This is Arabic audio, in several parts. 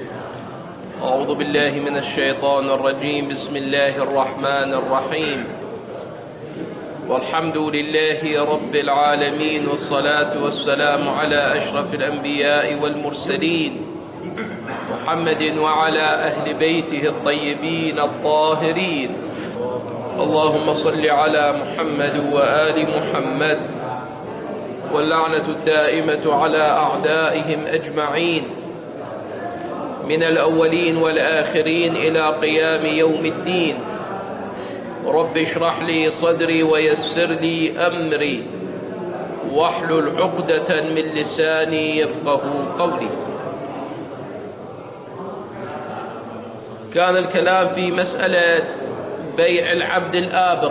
أعوذ بالله من الشيطان الرجيم. بسم الله الرحمن الرحيم. والحمد لله رب العالمين، والصلاة والسلام على أشرف الأنبياء والمرسلين محمد وعلى أهل بيته الطيبين الطاهرين. اللهم صل على محمد وآل محمد، واللعنة الدائمة على أعدائهم أجمعين من الأولين والآخرين إلى قيام يوم الدين. رب اشرح لي صدري ويسر لي أمري واحلل عقدة من لساني يفقه قولي. كان الكلام في مسألة بيع العبد الآبق،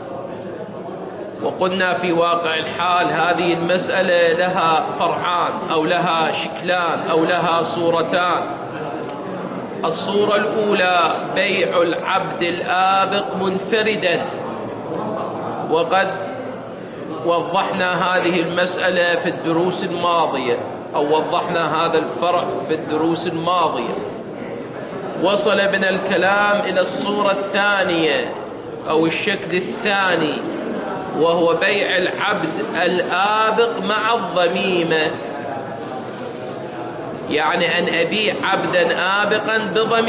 وقلنا في واقع الحال هذه المسألة لها فرعان أو لها شكلان أو لها صورتان. الصورة الأولى بيع العبد الآبق منفردا، وقد وضحنا هذه المسألة في الدروس الماضية، أو وضحنا هذا الفرع في الدروس الماضية. وصل بنا الكلام إلى الصورة الثانية أو الشكل الثاني، وهو بيع العبد الآبق مع الضميمة، يعني أن أبيع عبدا آبقا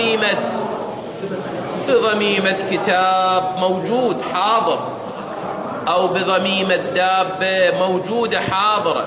بضميمة كتاب موجود حاضر، أو بضميمة دابة موجودة حاضرة.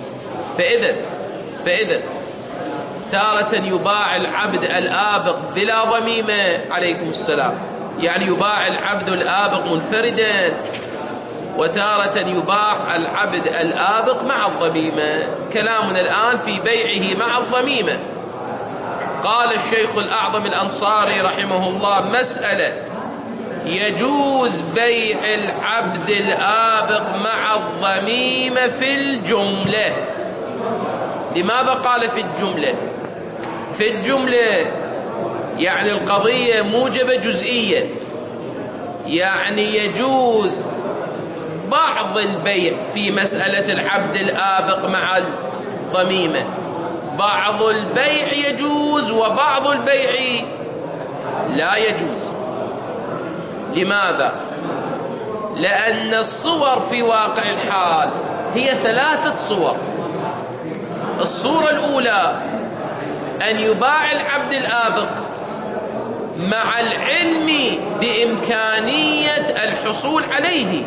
فإذا تارة يباع العبد الآبق بلا ضميمة، عليكم السلام، يعني يباع العبد الآبق منفردا، وتارة يباع العبد الآبق مع الضميمة. كلامنا الآن في بيعه مع الضميمة. قال الشيخ الأعظم الأنصاري رحمه الله: مسألة يجوز بيع العبد الآبق مع الضميمة في الجملة. لماذا قال في الجملة؟ في الجملة يعني القضية موجبة جزئية، يعني يجوز بعض البيع في مسألة العبد الآبق مع الضميمة، بعض البيع يجوز وبعض البيع لا يجوز. لماذا؟ لأن الصور في واقع الحال هي 3 صور. الصورة الأولى أن يباع العبد الآبق مع العلم بإمكانية الحصول عليه،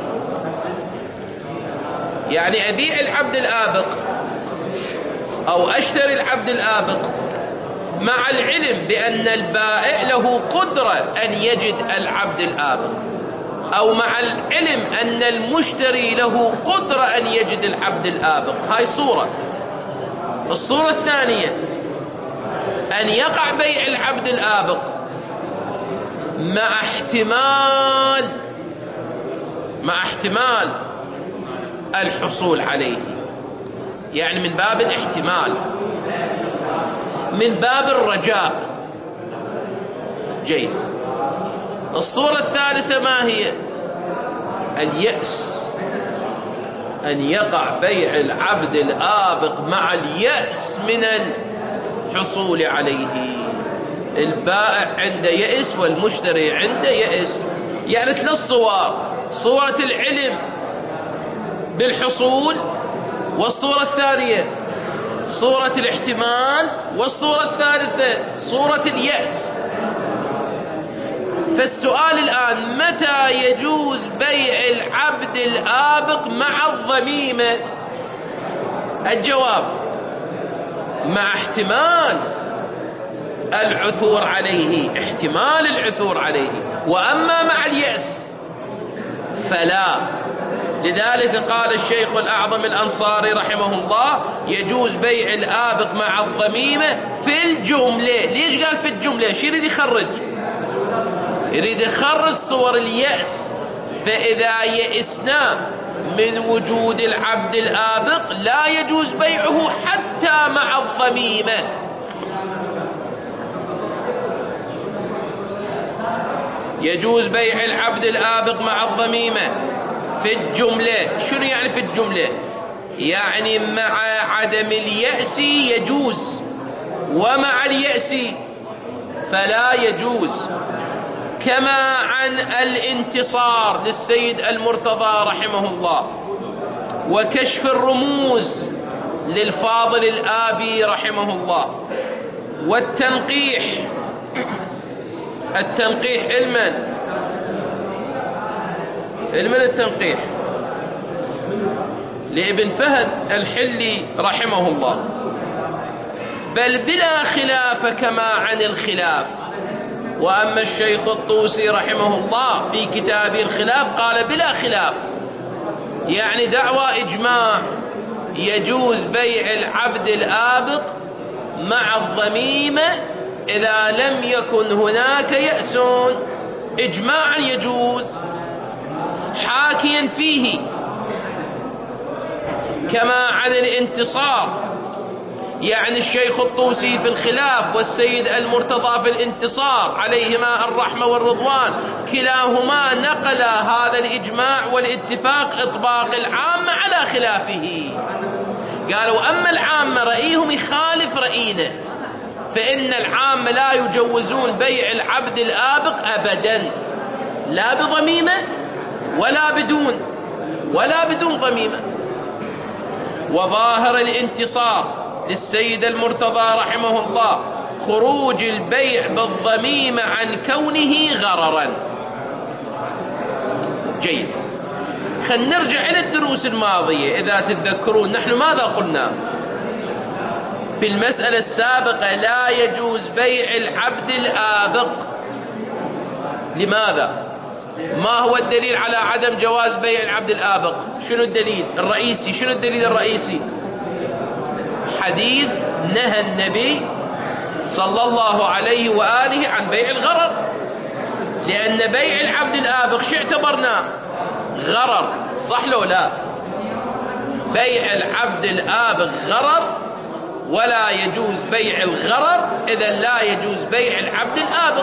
يعني أبيع العبد الآبق أو أشتري العبد الآبق مع العلم بأن البائع له قدرة أن يجد العبد الآبق، أو مع العلم أن المشتري له قدرة أن يجد العبد الآبق. هاي صورة. الصورة الثانية أن يقع بيع العبد الآبق مع احتمال الحصول عليه، يعني من باب الاحتمال، من باب الرجاء. جيد. الصورة الثالثة ما هي؟ اليأس، أن يقع بيع العبد الآبق مع اليأس من الحصول عليه. البائع عنده يأس والمشتري عنده يأس، يعني 3 صور: صورة العلم بالحصول، والصورة الثانية صورة الاحتمال، والصورة الثالثة صورة اليأس. فالسؤال الآن: متى يجوز بيع العبد الآبق مع الضميمة؟ الجواب: مع احتمال العثور عليه، احتمال العثور عليه. وأما مع اليأس فلا. لذلك قال الشيخ الأعظم الأنصاري رحمه الله: يجوز بيع الآبق مع الضميمة في الجملة. ليش قال في الجملة؟ شو يريد يخرج؟ يريد يخرج صور اليأس. فإذا يئسنا من وجود العبد الآبق لا يجوز بيعه حتى مع الضميمة. يجوز بيع العبد الآبق مع الضميمة في الجملة. شنو يعني في الجملة؟ يعني مع عدم اليأس يجوز، ومع اليأس فلا يجوز، كما عن الانتصار للسيد المرتضى رحمه الله، وكشف الرموز للفاضل الآبي رحمه الله، والتنقيح. التنقيح علما التنقيح لابن فهد الحلي رحمه الله، بل بلا خلاف كما عن الخلاف. وأما الشيخ الطوسي رحمه الله في كتابه الخلاف قال بلا خلاف، يعني دعوى إجماع يجوز بيع العبد الآبق مع الضميمة إذا لم يكن هناك يأس، إجماعا يجوز، حاكيا فيه كما عن الانتصار. يعني الشيخ الطوسي في الخلاف والسيد المرتضى في الانتصار عليهما الرحمة والرضوان، كلاهما نقل هذا الإجماع والاتفاق إطباق العامة على خلافه. قالوا أما العامة رأيهم يخالف رأينا، فإن العامة لا يجوزون بيع العبد الآبق أبدا، لا بضميمة ولا بدون ضميمة. وظاهر الانتصار للسيد المرتضى رحمه الله خروج البيع بالضميمة عن كونه غررا. جيد، خلينا نرجع إلى الدروس الماضية. إذا تتذكرون نحن ماذا قلنا في المسألة السابقة؟ لا يجوز بيع العبد الآبق. لماذا؟ ما هو الدليل على عدم جواز بيع العبد الآبق؟ شنو الدليل الرئيسي؟ شنو الدليل الرئيسي؟ حديث نهى النبي صلى الله عليه وآله عن بيع الغرر، لأن بيع العبد الآبق شو اعتبرناه؟ غرر، صح لو لا؟ بيع العبد الآبق غرر، ولا يجوز بيع الغرر، إذا لا يجوز بيع العبد الآبق.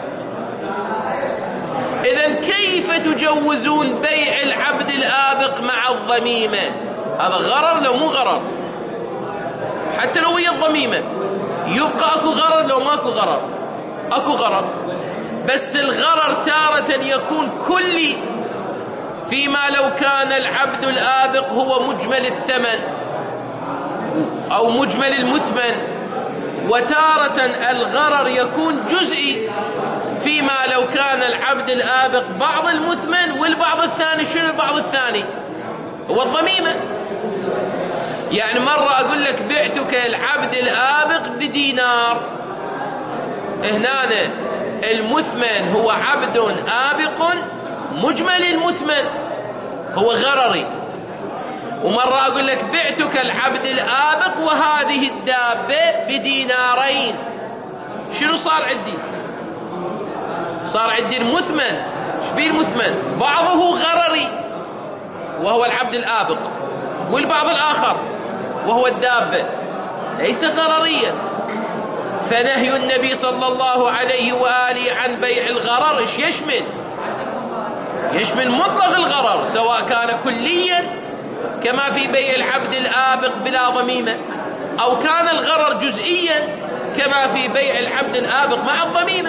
إذا كيف تجوزون بيع العبد الآبق مع الضميمة؟ هذا غرر لو مو غرر، حتى لو هي الضميمة يبقى أكو غرر، لو ماكو غرر أكو غرر. بس الغرر تارة يكون كلي، فيما لو كان العبد الآبق هو مجمل الثمن أو مجمل المثمن، وتارة الغرر يكون جزئي، فيما لو كان العبد الآبق بعض المثمن والبعض الثاني. شنو البعض الثاني؟ هو الضميمة. يعني مرة أقول لك بعتك العبد الآبق بدينار، هنا المثمن هو عبد آبق مجمل المثمن، هو غرري. ومرة أقول لك بعتك العبد الآبق وهذه الدابة بدينارين، شنو صار عندي؟ صار عندي المثمن. شبيه المثمن؟ بعضه غرري وهو العبد الآبق، والبعض الآخر وهو الدابة ليس غرريا. فنهي النبي صلى الله عليه وآله عن بيع الغرر ايش يشمل؟ يشمل مطلق الغرر، سواء كان كليا كما في بيع العبد الآبق بلا ضميمة، أو كان الغرر جزئيا كما في بيع العبد الآبق مع الضميمة.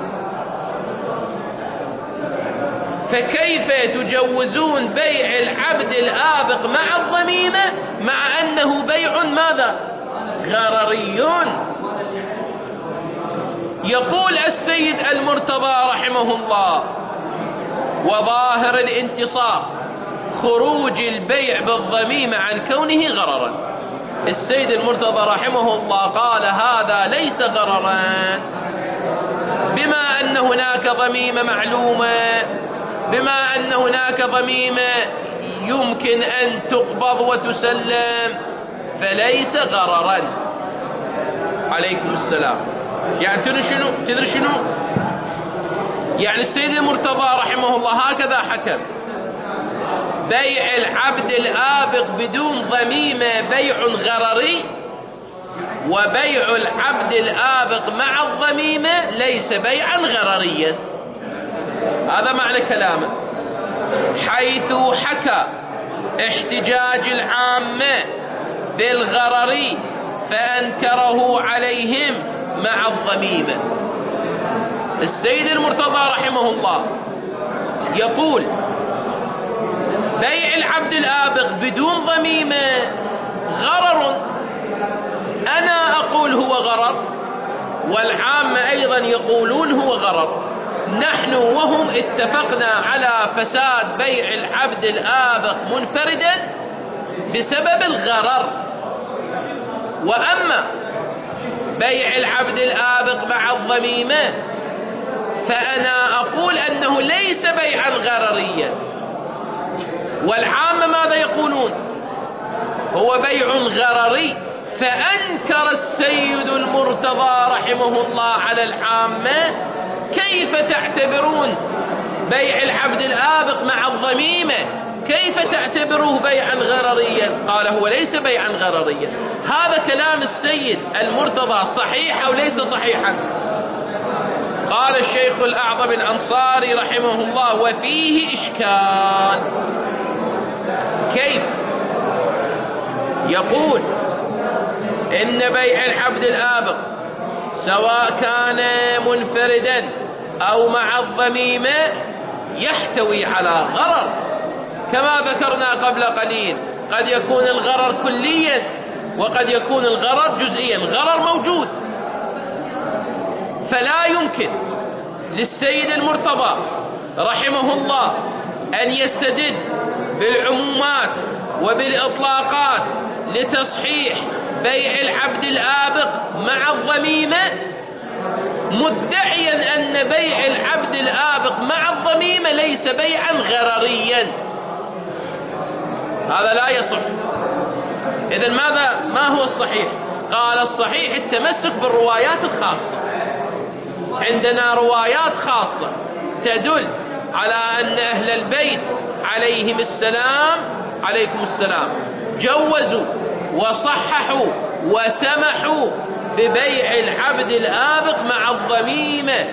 فكيف تجوزون بيع العبد الآبق مع الضميمة مع أنه بيع ماذا؟ غرري. يقول السيد المرتضى رحمه الله: وظاهر الانتصار خروج البيع بالضميمة عن كونه غررا. السيد المرتضى رحمه الله قال هذا ليس غررا، بما أن هناك ضميمة معلومة، بما أن هناك ضميمة يمكن أن تقبض وتسلم، فليس غررا. عليكم السلام. يعني تدري شنو؟ يعني السيد المرتضى رحمه الله هكذا حكم: بيع العبد الآبق بدون ضميمة بيع غرري، وبيع العبد الآبق مع الضميمة ليس بيعا غرريا. هذا معنى كلامه، حيث حكى احتجاج العامة بالغرري فأنكره عليهم مع الضميمة. السيد المرتضى رحمه الله يقول بيع العبد الآبق بدون ضميمة غرر. أنا أقول هو غرر، والعامة أيضا يقولون هو غرر. نحن وهم اتفقنا على فساد بيع العبد الآبق منفردا بسبب الغرر. وأما بيع العبد الآبق مع الضميمة فأنا أقول أنه ليس بيعا غرريا، والعامة ماذا يقولون؟ هو بيع غرري. فأنكر السيد المرتضى رحمه الله على العامة: كيف تعتبرون بيع العبد الآبق مع الضميمة؟ كيف تعتبروه بيعا غرريا؟ قال هو ليس بيعا غرريا. هذا كلام السيد المرتضى صحيح أو ليس صحيحا؟ قال الشيخ الأعظم الأنصاري رحمه الله: وفيه إشكال. كيف؟ يقول إن بيع العبد الآبق سواء كان منفردا أو مع الضميمة يحتوي على غرر، كما ذكرنا قبل قليل. قد يكون الغرر كليا وقد يكون الغرر جزئيا. الغرر موجود، فلا يمكن للسيد المرتضى رحمه الله أن يستدل بالعمومات وبالإطلاقات لتصحيح بيع العبد الآبق مع الضميمة، مدعيا أن بيع العبد الآبق مع الضميمة ليس بيعا غرريا. هذا لا يصح. إذن ما هو الصحيح؟ قال الصحيح التمسك بالروايات الخاصة. عندنا روايات خاصة تدل على أن أهل البيت عليهم السلام عليكم السلام جوزوا وصححوا وسمحوا ببيع العبد الآبق مع الضميمة.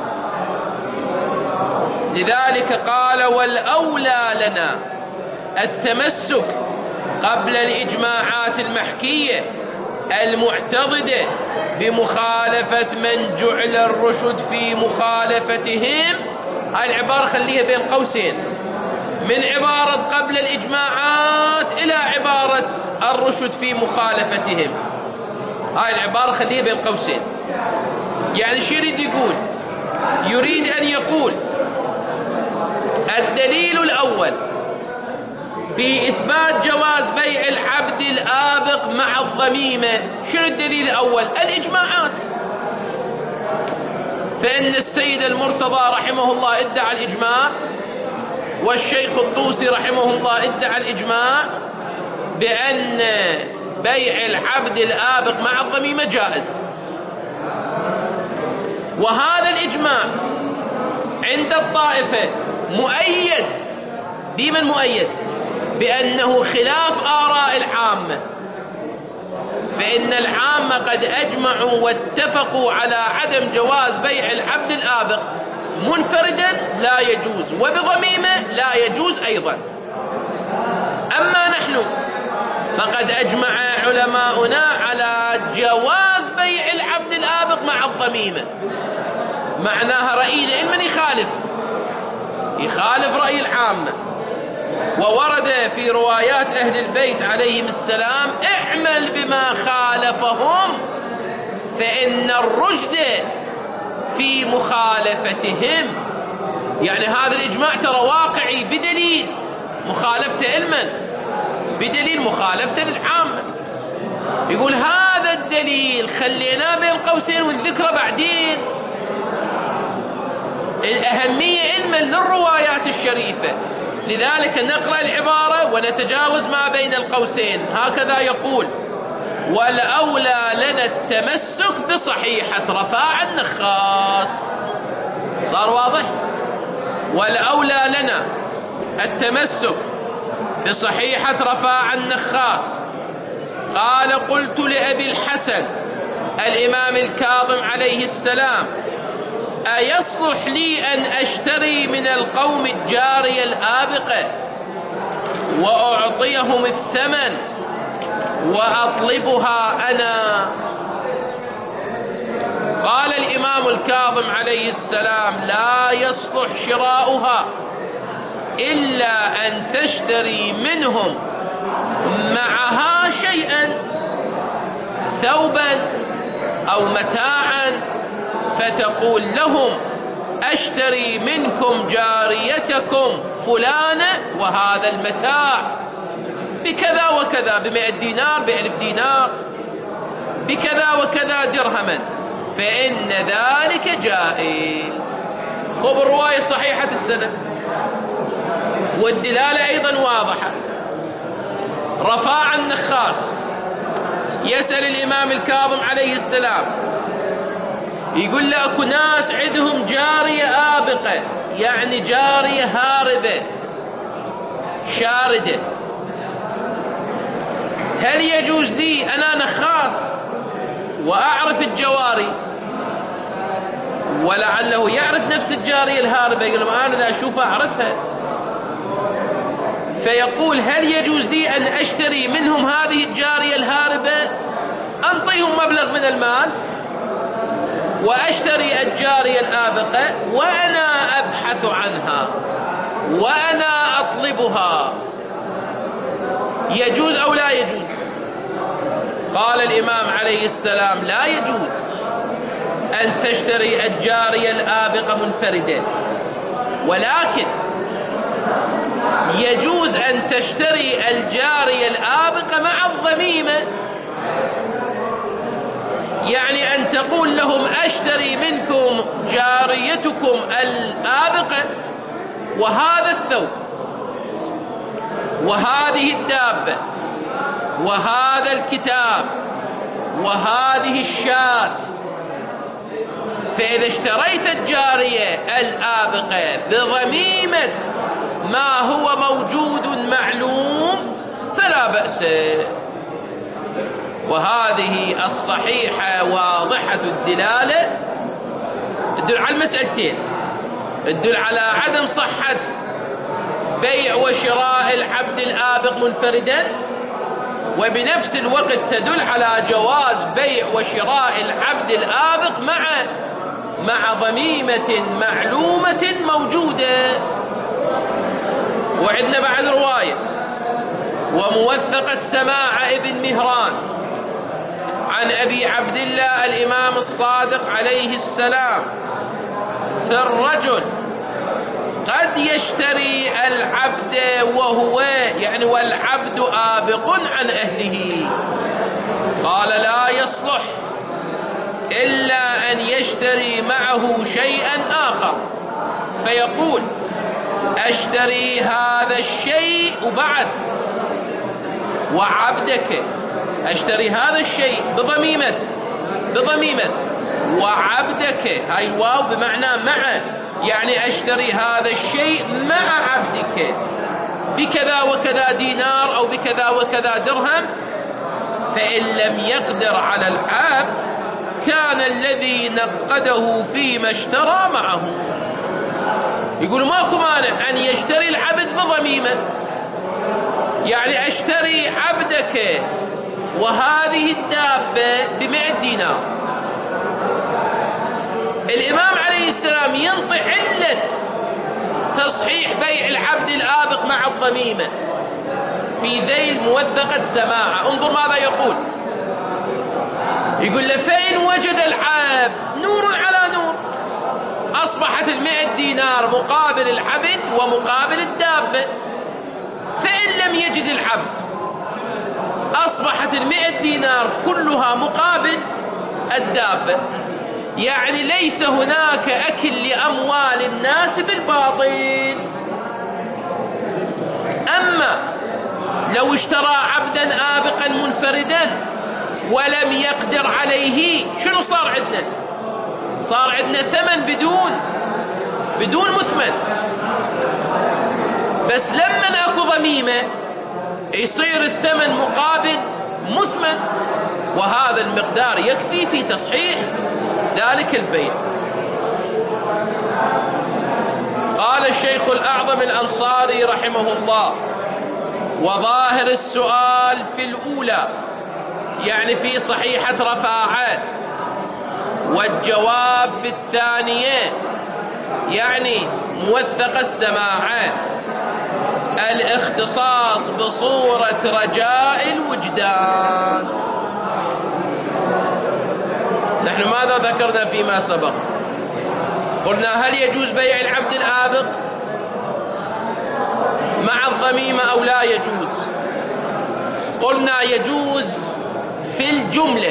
لذلك قال: والأولى لنا التمسك قبل الإجماعات المحكية المعتضدة بمخالفة من جعل الرشد في مخالفتهم. هاي العبارة خليها بين قوسين، من عبارة قبل الإجماعات إلى عبارة الرشد في مخالفتهم. هاي العبارة خليها بين قوسين. يعني شو يريد يقول؟ يريد أن يقول الدليل الأول في إثبات جواز بيع العبد الآبق مع الضميمة. شنو الدليل الأول؟ الإجماعات. فإن السيد المرتضى رحمه الله ادعى الإجماع، والشيخ الطوسي رحمه الله ادعى الإجماع بأن بيع العبد الآبق مع الضميمة جائز. وهذا الإجماع عند الطائفة مؤيد بمن مؤيد؟ بأنه خلاف آراء العامة. فإن العامة قد أجمعوا واتفقوا على عدم جواز بيع العبد الآبق منفردا لا يجوز، وبضميمة لا يجوز أيضا. أما نحن فقد أجمع علماؤنا على جواز بيع العبد الآبق مع الضميمة. معناها رأينا من يخالف رأي العامة. وورد في روايات أهل البيت عليهم السلام: اعمل بما خالفهم فإن الرشد في مخالفتهم. يعني هذا الإجماع ترى واقعي بدليل مخالفته لمن؟ بدليل مخالفته للعامة. يقول هذا الدليل خليناه بين قوسين ونذكره بعدين. الأهمية علما للروايات الشريفة، لذلك نقرأ العبارة ونتجاوز ما بين القوسين. هكذا يقول: والأولى لنا التمسك بصحيحة رفاع النخاس. صار واضح؟ والأولى لنا التمسك بصحيحة رفاع النخاس. قال: قلت لأبي الحسن الإمام الكاظم عليه السلام: أيصلح لي أن أشتري من القوم الجارية الآبقة وأعطيهم الثمن وأطلبها أنا. قال الإمام الكاظم عليه السلام: لا يصلح شراؤها إلا أن تشتري منهم معها شيئا، ثوبا أو متاعا، فتقول لهم: أشتري منكم جاريتكم فلانة وهذا المتاع بكذا وكذا، ب100 دينار، ب1000 دينار، بكذا وكذا درهما، فإن ذلك جائز. خب الرواية صحيحة السند والدلالة أيضا واضحة. رفاع النخاس يسأل الإمام الكاظم عليه السلام، يقول له: أكو ناس عندهم جارية آبقة، يعني جارية هاربة شاردة، هل يجوز لي أنا نخاس وأعرف الجواري؟ ولعله يعرف نفس الجارية الهاربة، يقول له: أنا لا أشوفها أعرفها. فيقول: هل يجوز لي أن أشتري منهم هذه الجارية الهاربة، أنطيهم مبلغ من المال وأشتري الجارية الآبقة وأنا أبحث عنها وأنا أطلبها، يجوز أو لا يجوز؟ قال الإمام عليه السلام: لا يجوز أن تشتري الجارية الآبقة منفردة، ولكن يجوز أن تشتري الجارية الآبقة مع الضميمة، يعني أن تقول لهم: أشتري منكم جاريتكم الآبقة وهذا الثوب وهذه الدابة وهذا الكتاب وهذه الشاة. فإذا اشتريت الجارية الآبقة بضميمة ما هو موجود معلوم فلا بأس. وهذه الصحيحة واضحة الدلالة، تدل على المسألتين: تدل على عدم صحة بيع وشراء العبد الآبق منفردا، وبنفس الوقت تدل على جواز بيع وشراء العبد الآبق مع ضميمة معلومة موجودة. وعندنا بعد رواية: وموثقة سماع ابن مهران عن أبي عبد الله الإمام الصادق عليه السلام في الرجل قد يشتري العبد وهو والعبد آبق عن أهله، قال: لا يصلح إلا أن يشتري معه شيئا آخر، فيقول: أشتري هذا الشيء وبعد وعبدك، أشتري هذا الشيء بضميمة وعبدك، هاي الواو بمعنى مع، يعني أشتري هذا الشيء مع عبدك بكذا وكذا دينار أو بكذا وكذا درهم. فإن لم يقدر على العبد كان الذي نقده فيما اشترى معه. يقول: ماكو مانع أن يشتري العبد بضميمة، يعني أشتري عبدك وهذه الدابة ب100 دينار. الإمام عليه السلام ينطي علة تصحيح بيع العبد الآبق مع الضميمة في ذيل موثقة سماعة. انظر ماذا يقول: يقول له: فإن وجد العبد نور على نور، أصبحت 100 دينار مقابل العبد ومقابل الدابة. فإن لم يجد العبد أصبحت 100 دينار كلها مقابل الدابة، يعني ليس هناك أكل لأموال الناس بالباطل. أما لو اشترى عبدا آبقا منفردا ولم يقدر عليه، شنو صار عندنا؟ صار عندنا ثمن بدون مثمن. بس لما اكو ضميمة يصير الثمن مقابل مثمن، وهذا المقدار يكفي في تصحيح ذلك البيع. قال الشيخ الأعظم الأنصاري رحمه الله: وظاهر السؤال في الأولى يعني في صحيحة رفاعة، والجواب في الثانية يعني موثق السماعة، الاختصاص بصورة رجاء الوجدان. نحن ماذا ذكرنا فيما سبق؟ قلنا هل يجوز بيع العبد الآبق مع الضميمة أو لا يجوز؟ قلنا يجوز في الجملة.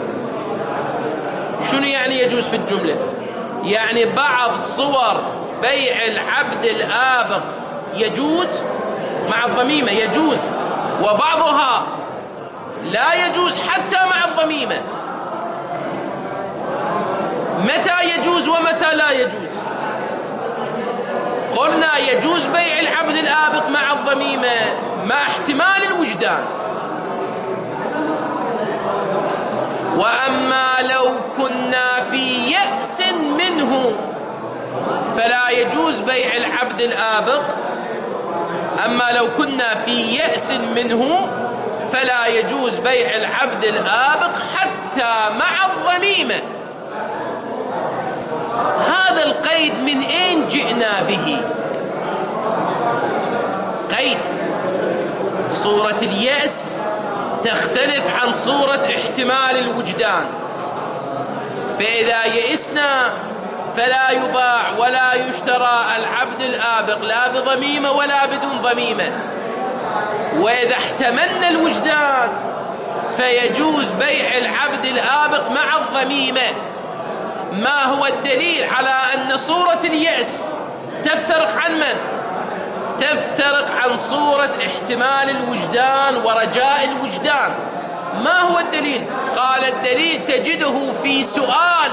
شنو يعني يجوز في الجملة؟ يعني بعض صور بيع العبد الآبق يجوز مع الضميمة يجوز، وبعضها لا يجوز حتى مع الضميمة. متى يجوز ومتى لا يجوز؟ قلنا يجوز بيع العبد الآبق مع الضميمة مع احتمال الوجدان، وأما لو كنا في يأس منه فلا يجوز بيع العبد الآبق. أما لو كنا في يأس منه فلا يجوز بيع العبد الآبق حتى مع الضميمة. هذا القيد من أين جئنا به؟ قيد صورة اليأس تختلف عن صورة احتمال الوجدان، فإذا يئسنا فلا يباع ولا يشترى العبد الآبق لا بضميمة ولا بدون ضميمة. وإذا احتملنا الوجدان فيجوز بيع العبد الآبق مع الضميمة. ما هو الدليل على أن صورة اليأس تفترق عن من؟ تفترق عن صورة احتمال الوجدان ورجاء الوجدان. ما هو الدليل؟ قال الدليل تجده في سؤال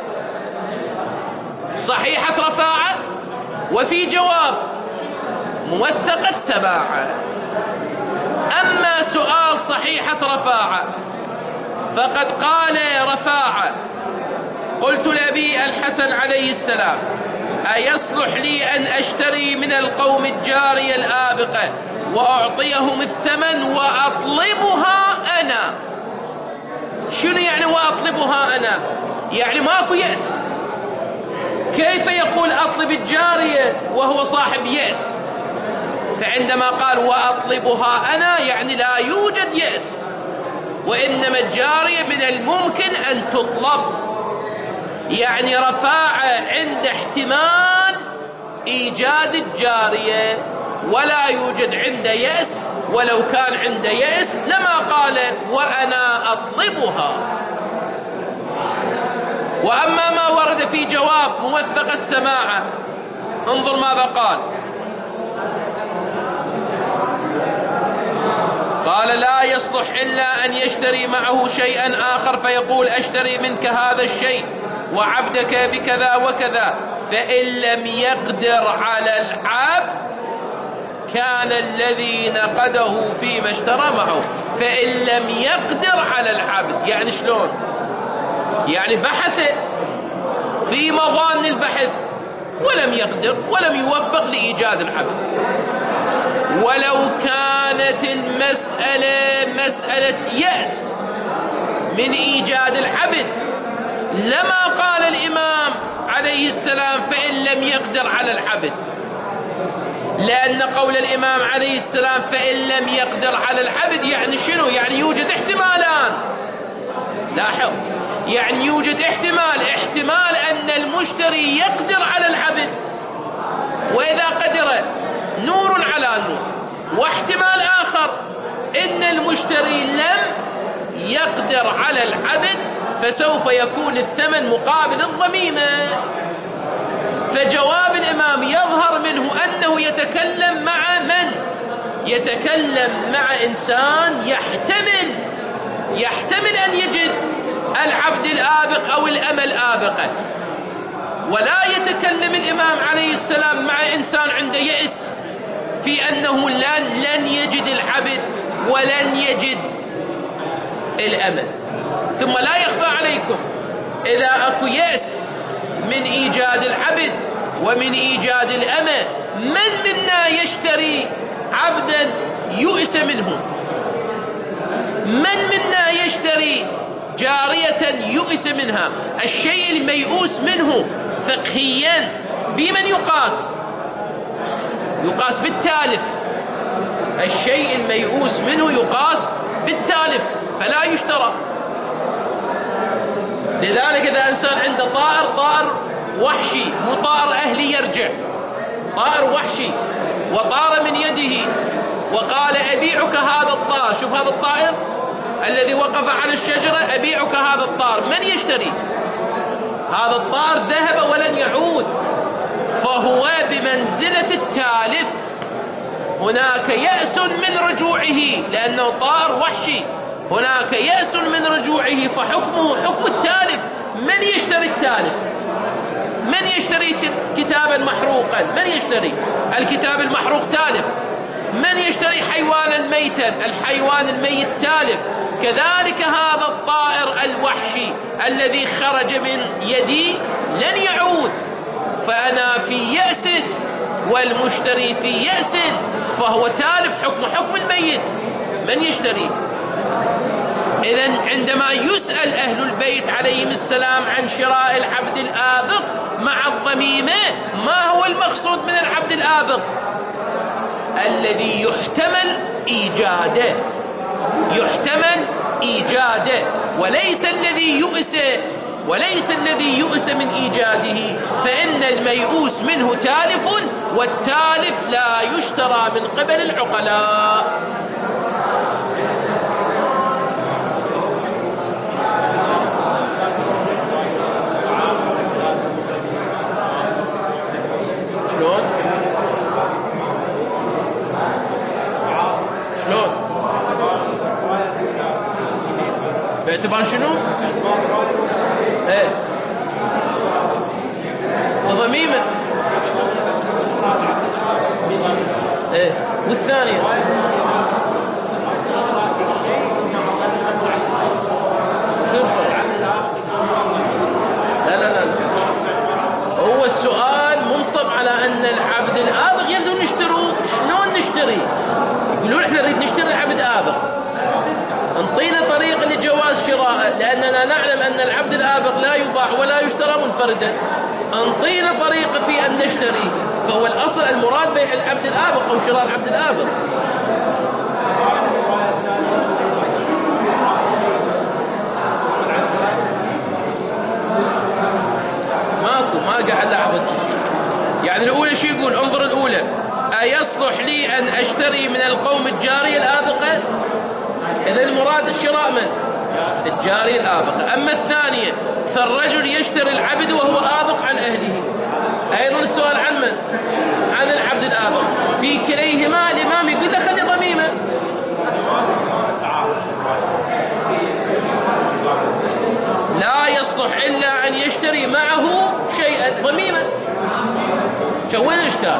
صحيحة رفاعة وفي جواب موثقة سماعة. أما سؤال صحيحة رفاعة فقد قال رفاعة: قلت لأبي الحسن عليه السلام: أيصلح لي أن أشتري من القوم الجارية الآبقة وأعطيهم الثمن وأطلبها أنا؟ شنو يعني وأطلبها أنا؟ يعني ماكو يأس. كيف يقول أطلب الجارية وهو صاحب يأس؟ فعندما قال وأطلبها أنا يعني لا يوجد يأس، وإنما الجارية من الممكن أن تطلب. يعني رفاعة عند احتمال إيجاد الجارية ولا يوجد عنده يأس، ولو كان عنده يأس لما قال وأنا أطلبها. وأما ما ورد في جواب موثق السماعة انظر ماذا قال: قال: لا يصلح إلا أن يشتري معه شيئا آخر فيقول أشتري منك هذا الشيء وعبدك بكذا وكذا، فإن لم يقدر على العبد كان الذي نقده فيما اشترى معه. فإن لم يقدر على العبد يعني شلون؟ يعني بحث في مظان البحث ولم يقدر ولم يوفق لإيجاد العبد. ولو كانت المسألة مسألة يأس من إيجاد العبد لما قال الإمام عليه السلام فإن لم يقدر على العبد، لأن قول الإمام عليه السلام فإن لم يقدر على العبد يعني شنو؟ يعني يوجد احتمالان. لاحظ، يعني يوجد احتمال أن المشتري يقدر على العبد، وإذا قدر نور على نور، واحتمال آخر إن المشتري لم يقدر على العبد فسوف يكون الثمن مقابل الضميمة. فجواب الإمام يظهر منه أنه يتكلم مع من؟ يتكلم مع إنسان يحتمل أن يجد العبد الآبق أو الأمة الآبقة، ولا يتكلم الإمام عليه السلام مع إنسان عنده يأس في أنه لن يجد العبد ولن يجد الأمة. ثم لا يخفى عليكم إذا أكو يأس من إيجاد العبد ومن إيجاد الأمة، من منا يشتري عبدا يؤس منه. من منا يشتري جارية يؤس منها؟ الشيء الميؤوس منه فقهيا بمن يقاس؟ يقاس بالتالف. الشيء الميؤوس منه يقاس بالتالف فلا يشترى. لذلك إذا إنسان عنده طائر وحشي مو طائر أهلي يرجع، طائر وحشي وطار من يده وقال أبيعك هذا الطائر، شوف هذا الطائر الذي وقف على الشجرة، أبيعك هذا الطائر، من يشتري؟ هذا الطائر ذهب ولن يعود، فهو بمنزلة التالف. هناك يأس من رجوعه لأنه طائر وحشي، هناك يأس من رجوعه فحكمه حكم التالف. من يشتري التالف؟ من يشتري كتابا محروقا؟ من يشتري الكتاب المحروق؟ تالف. من يشتري حيوانا ميتا؟ الحيوان الميت تالف. كذلك هذا الطائر الوحشي الذي خرج من يدي لن يعود، فأنا في يأس والمشتري في يأس، فهو تالف، حكم الميت. من يشتري؟ إذن عندما يسأل أهل البيت عليهم السلام عن شراء العبد الآبق مع الضميمة، ما هو المقصود من العبد الآبق؟ الذي يحتمل إيجاده، يحتمل إيجاده، وليس الذي يؤس من إيجاده، فإن الميؤوس منه تالف، والتالف لا يشترى من قبل العقلاء. شلون؟ باعتبار شنو؟ ايه ضميمة. ايه والثانية لا هو السؤال منصب على ان العبد الآبق يقدرون يشتروه. شلون نشتري؟ يقولون احنا نريد نشتري العبد آبق، انطينا طريق لجواز شراء، لأننا نعلم أن العبد الآبق لا يباع ولا يشترى منفردا، انطينا طريقة في أن نشتري. فهو الأصل المراد بيع العبد الآبق أو شراء العبد الآبق. ما قاعد أعبد. يعني الأولى شو يقول؟ انظر الأولى: أيصلح لي أن أشتري من القوم الجارية الآبقة؟ إذا المراد الشراء من؟ الجارية الآبقة. أما الثانية فالرجل يشتري العبد وهو آبق عن أهله، أيضا السؤال عن من؟ عن العبد الآبق. في كليهما الإمام يقول له خلي ضميمة. لا يصلح إلا أن يشتري معه شيئا، ضميمة. شو وين الإشكال؟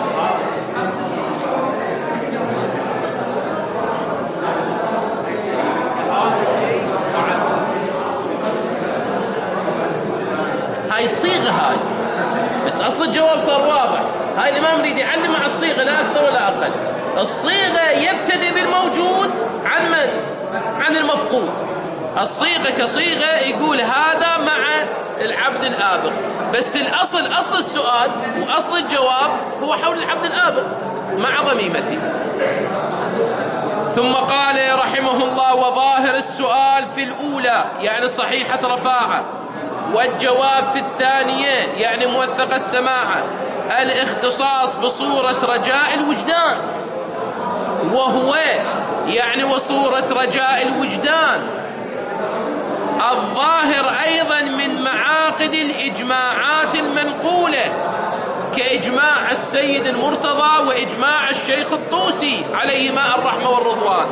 هاي الصيغة هاي، بس أصل الجواب صار واضح. هاي الإمام يريد يعلم مع الصيغة لا أكثر ولا أقل. الصيغة يبتدئ بالموجود عن من؟ عن المفقود. الصيغة كصيغة يقول هذا مع العبد الآبق، بس الأصل، أصل السؤال وأصل الجواب هو حول العبد الآبق مع ضميمته. ثم قال رحمه الله: وظاهر السؤال في الأولى يعني صحيحة رفاعة، والجواب في الثانية يعني موثق السماعة، الاختصاص بصورة رجاء الوجدان، وهو يعني وصورة رجاء الوجدان الظاهر أيضا من معاقد الإجماعات المنقولة، كإجماع السيد المرتضى وإجماع الشيخ الطوسي عليهما الرحمة والرضوان.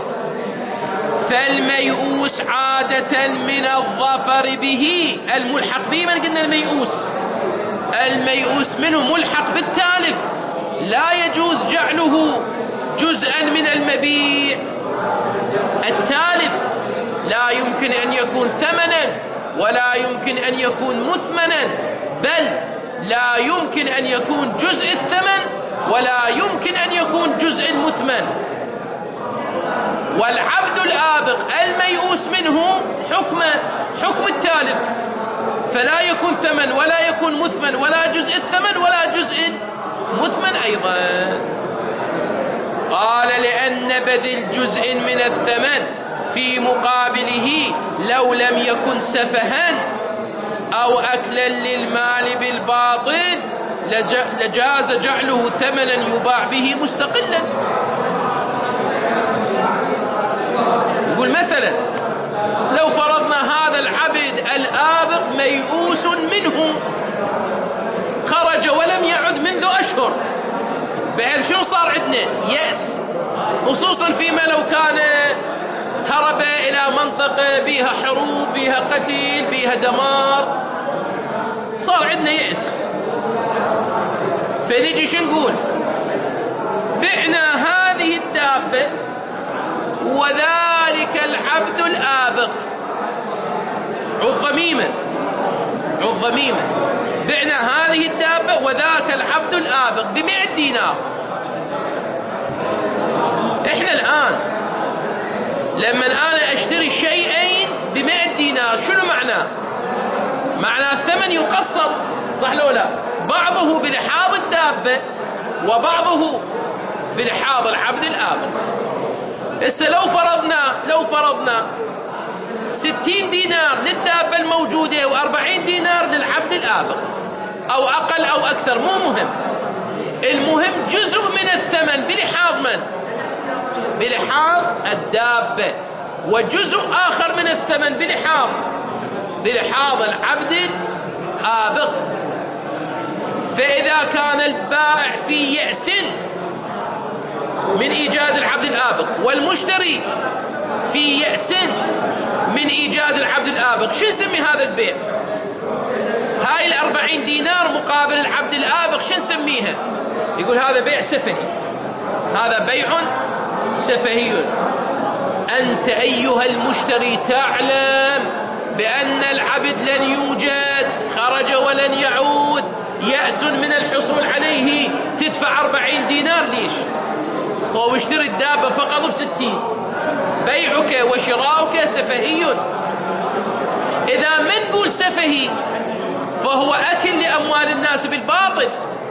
فالميؤوس عادة من الظفر به الملحق به، من قلنا الميؤوس منه ملحق بالتالف، لا يجوز جعله جزءا من المبيع. التالف لا يمكن أن يكون ثمنا ولا يمكن أن يكون مثمنا، بل لا يمكن أن يكون جزء الثمن ولا يمكن أن يكون جزء المثمن. والعبد الآبق الميؤوس منه حكم التالف، فلا يكون ثمن ولا يكون مثمن ولا جزء الثمن ولا جزء مثمن أيضا. قال لأن بذل جزء من الثمن في مقابله لو لم يكن سفها أو أكلا للمال بالباطل لجاز جعله ثمنا يباع به مستقلا. يقول مثلا لو فرضنا هذا العبد الآبق ميؤوس منه، خرج ولم يعد منذ أشهر، بعد شنو صار عندنا؟ يأس، خصوصا فيما لو كان هرب إلى منطقة بها حروب بها قتل بها دمار، صار عندنا يأس. فنجي شو نقول؟ بعنا هذه الدابة وذلك العبد الآبق، عض ضميما، بعنا هذه الدابة وذاك العبد الآبق ب100 دينار. احنا الآن لما أنا أشتري شيئين ب100 دينار شنو معناه؟ معناه الثمن يقسط، صح لو لا؟ بعضه بلحاظ الدابة وبعضه بلحاظ العبد الآبق. هسه لو فرضنا 60 دينار للدابة الموجودة و40 دينار للعبد الآبق، أو أقل أو أكثر، مو مهم، المهم جزء من الثمن بلحاظ من؟ بلحاظ الدابة، وجزء آخر من الثمن بلحاظ العبد الآبق. فإذا كان البائع في يأس من إيجاد العبد الآبق والمشتري في يأس من إيجاد العبد الآبق، شو نسمي هذا البيع؟ هاي 40 دينار مقابل العبد الآبق شو نسميها؟ يقول هذا بيع سفهي، هذا بيع سفهي. أنت أيها المشتري تعلم بأن العبد لن يوجد، خرج ولن يعود، يأس من الحصول عليه، تدفع 40 دينار ليش؟ واشتري الدابة فقط ب60. بيعك وشراؤك سفهي. إذا من نقول سفهي فهو أكل لأموال الناس بالباطل.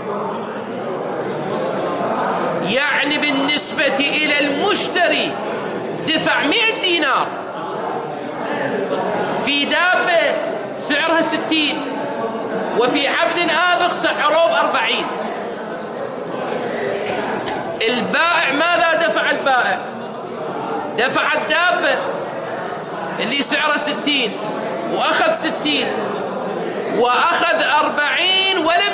يعني بالنسبة إلى المشتري دفع 100 دينار في دابة سعرها 60، وفي عبد آبق سعره 40. البائع ماذا دفع؟ البائع دفع الدابة اللي سعرها 60 وأخذ 60 وأخذ 40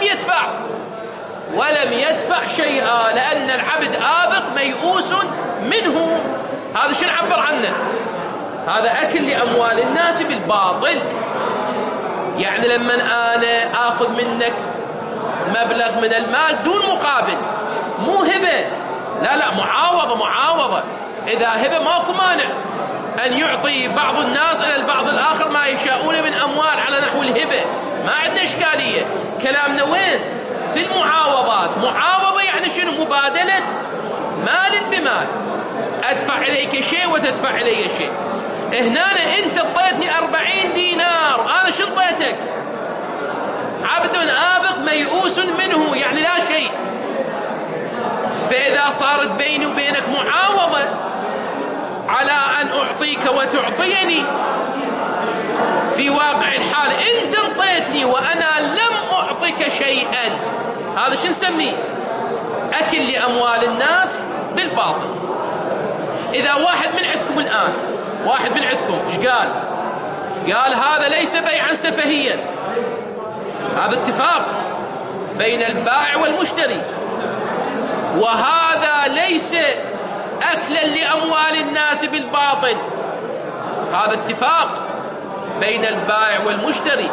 ولم يدفع شيئا، لأن العبد آبق ميؤوس منه. هذا شو نعبر عنه؟ هذا أكل لأموال الناس بالباطل. يعني لما أنا آخذ منك مبلغ من المال دون مقابل، مو هبة، لا معاوضة. إذا هبة ماكو مانع أن يعطي بعض الناس إلى البعض الآخر ما يشاءون من أموال على نحو الهبة، ما عندنا إشكالية. كلامنا وين؟ في المعاوضات. معاوضة يعني شنو؟ مبادلة مال بمال، أدفع إليك شيء وتدفع إلي شيء. هنا أنت اعطيتني 40 دينار، أنا شو اعطيتك؟ عبد آبق ميؤوس منه، يعني لا شيء. فإذا صارت بيني وبينك معاوضة على أن أعطيك وتعطيني، في واقع الحال أنت اعطيتني وأنا لم أعطيك شيئا، هذا شو نسميه؟ أكل لأموال الناس بالباطل. إذا واحد من عندكم الآن، إيش قال؟ قال هذا ليس بيعا سفهيا، هذا اتفاق بين البائع والمشتري، وهذا ليس أكلا لأموال الناس بالباطل، هذا اتفاق بين البائع والمشتري.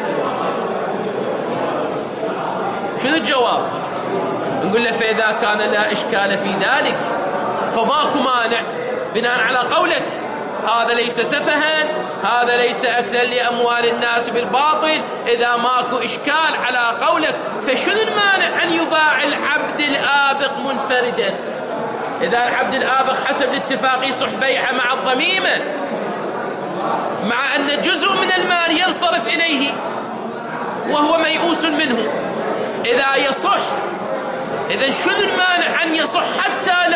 شنو الجواب؟ نقول له فإذا كان لا إشكال في ذلك فماكو مانع بناء على قولك هذا ليس سفها، هذا ليس أكلا لأموال الناس بالباطل. إذا ماكو إشكال على قولك فشنو المانع أن يباع العبد الآبق منفردا؟ إذا العبد الآبق حسب الاتفاق يصح بيعه مع الضميمة، مع أن جزء من المال ينصرف إليه وهو ميؤوس منه، إذا يصح، إذا شنو المانع أن يصح حتى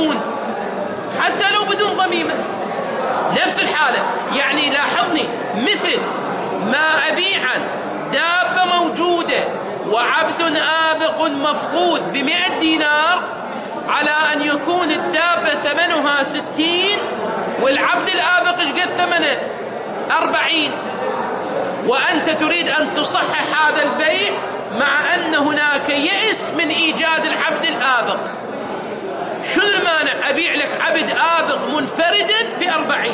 لو بدون ضميمة؟ نفس الحالة. يعني لاحظني، مثل ما أبيعا دابة موجودة وعبد آبق مفقود ب100 دينار، على أن يكون الدابة ثمنها 60 والعبد الآبق ايش قد ثمنه 40، وأنت تريد أن تصحح هذا البيع مع أن هناك يئس من إيجاد العبد الآبق. شو المانع أبيع لك عبد آبق منفردا ب40؟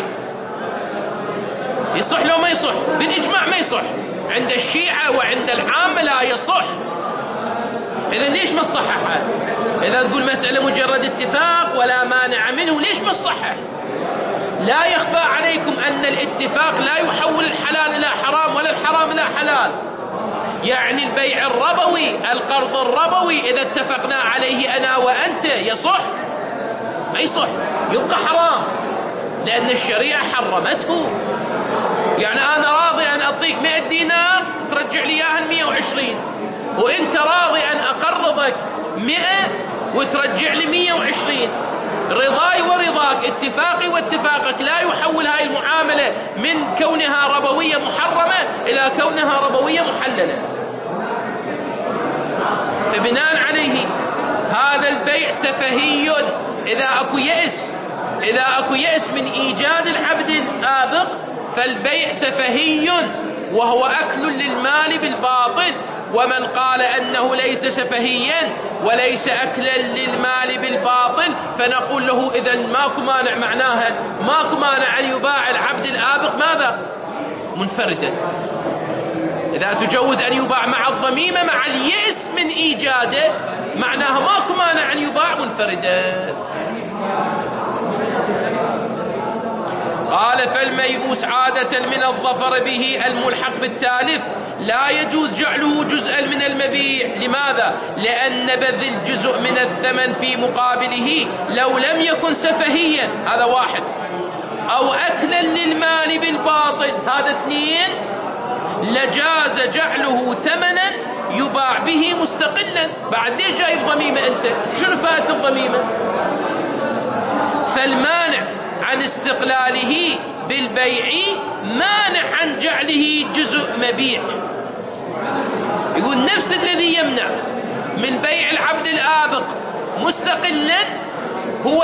يصح لو ما يصح؟ بالإجماع ما يصح، عند الشيعة وعند العامة لا يصح. إذا ليش ما تصحح هذا؟ إذا تقول مسألة مجرد اتفاق ولا مانع منه، ليش ما تصحح؟ لا يخفى عليكم أن الاتفاق لا يحول الحلال إلى حرام ولا الحرام إلى حلال. يعني البيع الربوي، القرض الربوي، إذا اتفقنا عليه أنا وأنت يصح؟ ما يصح، يبقى حرام، لأن الشريعة حرمته. يعني أنا راضي أن أعطيك 100 دينار ترجع لي إياها 120، وأنت راضي أن أقرضك 100 وترجع لي 120. رضاي ورضاك، اتفاقي واتفاقك، لا يحول هاي المعاملة من كونها ربوية محرمة إلى كونها ربوية محللة. فبناء عليه هذا البيع سفهي. إذا أكو يأس من إيجاد العبد الآبق فالبيع سفهي وهو أكل للمال بالباطل. ومن قال أنه ليس سفهيا وليس أكلا للمال بالباطل فنقول له إذن ماكو مانع، معناها ماكو مانع أن يباع العبد الآبق ماذا؟ منفردا. إذا تجوز أن يباع مع الضميمة مع اليأس من إيجاده، معناها ماكو مانع أن يباع منفردا. قال فالميؤوس عادة من الظفر به الملحق بالتالف لا يجوز جعله جزءا من المبيع. لماذا؟ لأن بذل جزء من الثمن في مقابله لو لم يكن سفهيا، هذا واحد، أو أكلا للمال بالباطل، هذا اثنين، لجاز جعله ثمنا يباع به مستقلا. بعد ليش جايب ضميمة أنت؟ شنو فائدة الضميمة؟ فالمانع عن استقلاله بالبيع مانع عن جعله جزء مبيع. يقول نفس الذي يمنع من بيع العبد الآبق مستقلا هو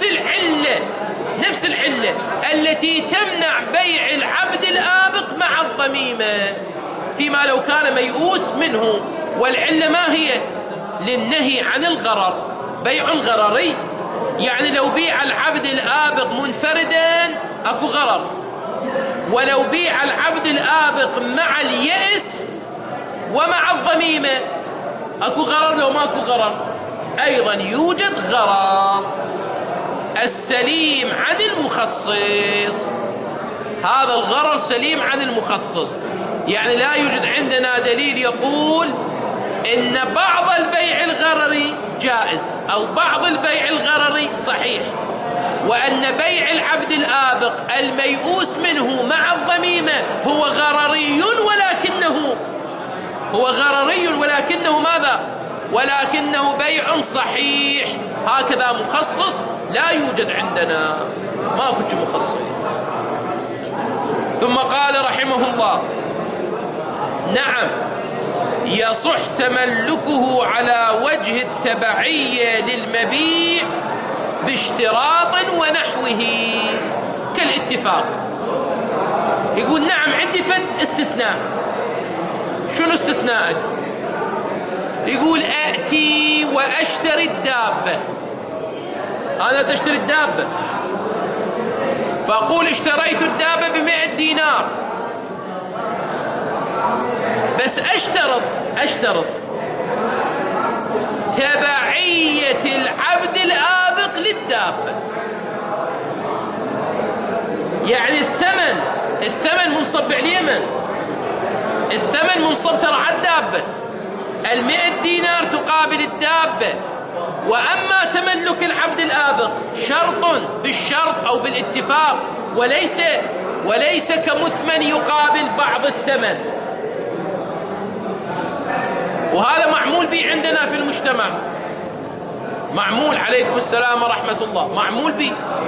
نفس العلة التي تمنع بيع العبد الآبق مع الضميمة فيما لو كان ميؤوس منه. والعلة ما هي؟ للنهي عن الغرر، بيع غرري. يعني لو بيع العبد الآبق منفردا أكو غرر، ولو بيع العبد الآبق مع اليأس ومع الضميمة أكو غرر. لو ما أكو غرر أيضا يوجد غرر. السليم عن المخصص، هذا الغرر سليم عن المخصص. يعني لا يوجد عندنا دليل يقول إن بعض البيع الغرري جائز أو بعض البيع الغرري صحيح، وأن بيع العبد الآبق الميؤوس منه مع الضميمة هو غرري ولكنه ماذا؟ ولكنه بيع صحيح. هكذا مخصص لا يوجد عندنا، ما كنت مخصص. ثم قال رحمه الله: نعم يصح تملكه على وجه التبعية للمبيع باشتراط ونحوه كالاتفاق. يقول نعم عندي فد استثناء. شنو استثناءك؟ يقول أأتي وأشتري الدابة. أنا تشتري الدابة، فأقول اشتريت الدابة ب100 دينار، بس أشترط تبعية العبد الآبق للدابة. يعني الثمن منصب اليمن، الثمن منصب ترى على الدابة. 100 دينار تقابل الدابة وأما تملك العبد الآبق شرط بالشرط أو بالاتفاق، وليس كمثمن يقابل بعض الثمن، وهذا معمول به عندنا في المجتمع، معمول، عليكم السلام ورحمة الله، معمول به.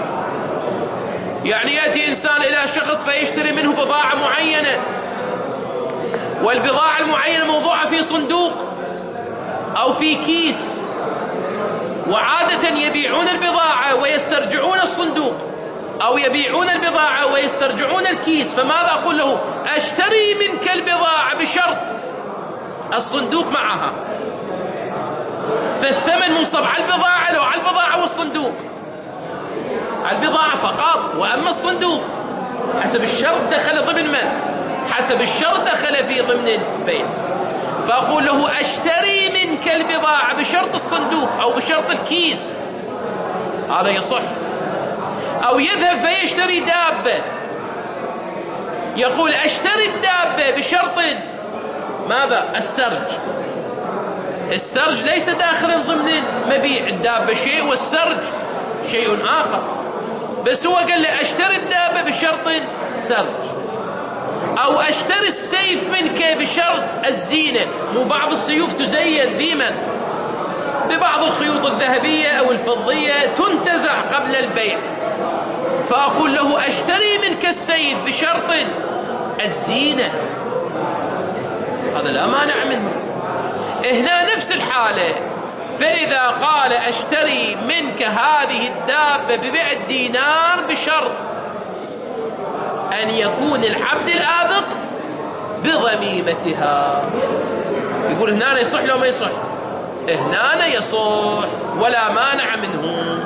يعني يأتي إنسان إلى شخص فيشتري منه بضاعة معينة، والبضاعة المعينة موضوعة في صندوق أو في كيس، وعادة يبيعون البضاعة ويسترجعون الصندوق، أو يبيعون البضاعة ويسترجعون الكيس. فماذا أقول له؟ أشتري منك البضاعة بشرط الصندوق معها، فالثمن منصب على البضاعة لو على البضاعة والصندوق، على البضاعة فقط، وأما الصندوق حسب الشرط دخل ضمن من؟ حسب الشرط دخل في ضمن البيع. فأقول له أشتري منك البضاعة بشرط الصندوق أو بشرط الكيس، هذا يصح. أو يذهب فيشتري دابة، يقول أشتري الدابة بشرط ماذا؟ السرج. السرج ليس داخلا ضمن المبيع، الدابة شيء والسرج شيء آخر، بس هو قال لي أشتري الدابة بشرط السرج. أو أشتري السيف منك بشرط الزينة، مو بعض السيوف تزين ديما ببعض الخيوط الذهبية أو الفضية تنتزع قبل البيع، فأقول له أشتري منك السيف بشرط الزينة، هذا لا مانع منه. هنا نفس الحالة، فإذا قال أشتري منك هذه الدابة ب100 دينار بشرط أن يكون العبد الآبق بضميمتها، يقول هنا يصح لو ما يصح؟ هنا يصح ولا مانع منه.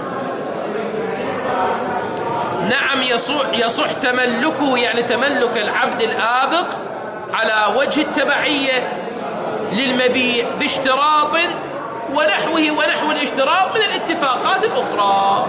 نعم يصح تملكه، يعني تملك العبد الآبق على وجه التبعية للمبيع باشتراط ونحو الاشتراط من الاتفاقات الأخرى.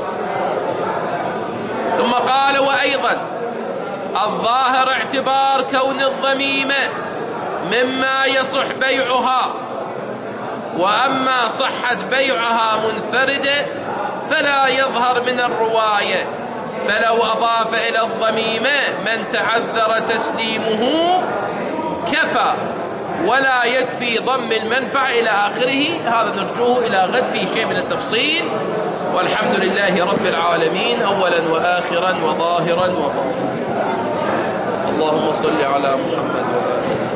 ثم قال وأيضا الظاهر اعتبار كون الضميمة مما يصح بيعها، وأما صحة بيعها منفردة فلا يظهر من الرواية، فلو أضاف إلى الضميمة من تعذر تسليمه كفى، ولا يكفي ضم المنفعة إلى آخره. هذا نرجوه إلى غد في شيء من التفصيل، والحمد لله رب العالمين أولا وآخرا وظاهرا وباطنا. اللهم صل على محمد وآله.